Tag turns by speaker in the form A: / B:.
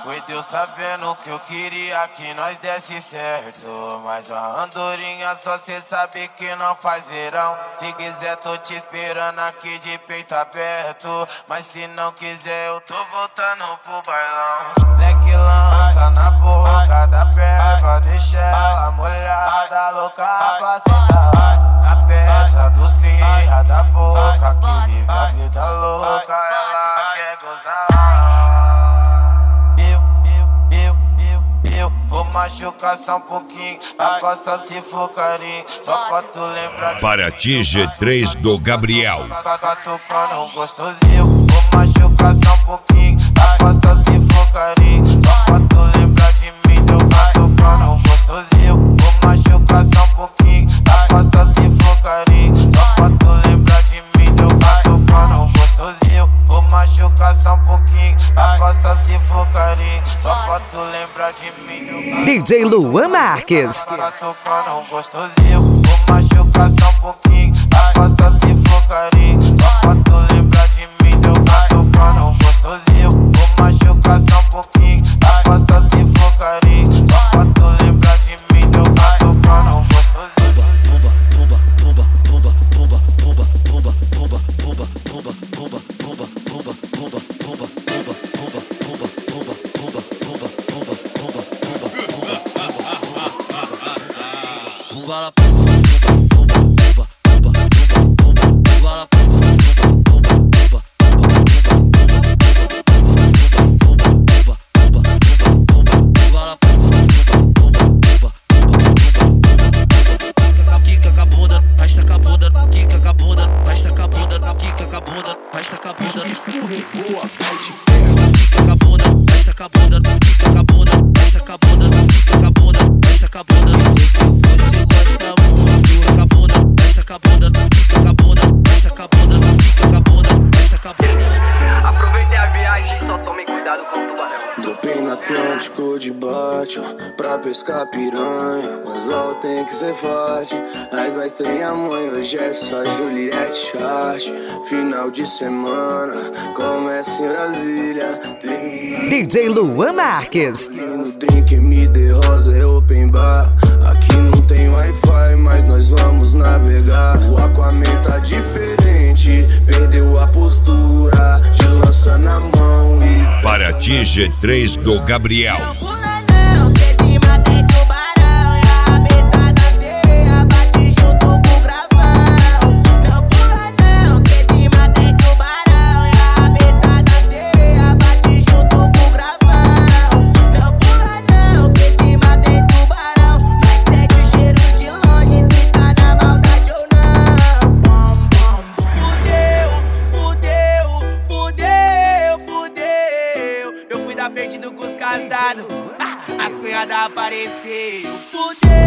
A: Foi Deus tá vendo que eu queria que nós desse certo. Mas uma andorinha só cê sabe que não faz verão. Se quiser tô te esperando aqui de peito aberto. Mas se não quiser eu tô voltando pro bailão. Leque lança na boca da perna, deixa ela molhada, louca pra sentar. Na peça dos cria da boca que vive a vida louca, ela quer gozar. Eu vou machucar só um pouquinho, a costa se for carinho, só pra tu lembrar.
B: Paraty G3 do Gabriel.
A: Tocando gostosinho, vou machucar só um pouquinho, a costa se for carinho, só pra tu lembrar de mim. Teu tocando gostosinho, vou machucar só um pouquinho, a costa se for carinho, só pra tu lembrar de mim. Teu tocando gostosinho, vou machucar só um pouquinho, a costa se for carinho, só pra tu lembrar de mim.
C: DJ Luan Marques.
A: Tocando gostosinho, vou machucar só um pouquinho, a costa se for carinho, só pra tu lembrar de mim. Teu tocando gostosinho, vou machucar só um pouquinho, a costa se for carinho, só pra tu lembrar de mim. Teu tocando gostosinho.
D: Aproveitei a viagem, só tomem cuidado com o tubarão.
E: Dropei no Atlântico de bote, pra pescar piranha. O anzol tem que ser forte. As nós tem a mãe, hoje é só Juliette Chart. Final de semana, começa em Brasília.
C: DJ Luan Marques.
E: No drink MD Rosa é open bar. Aqui não tem Wi-Fi, mas nós vamos navegar. O Aquaman tá diferente, perdeu a postura, de lança na mão e
B: Paraty G3 do Gabriel.
A: Perdido com os casados, as cunhadas apareceu. Fudeu.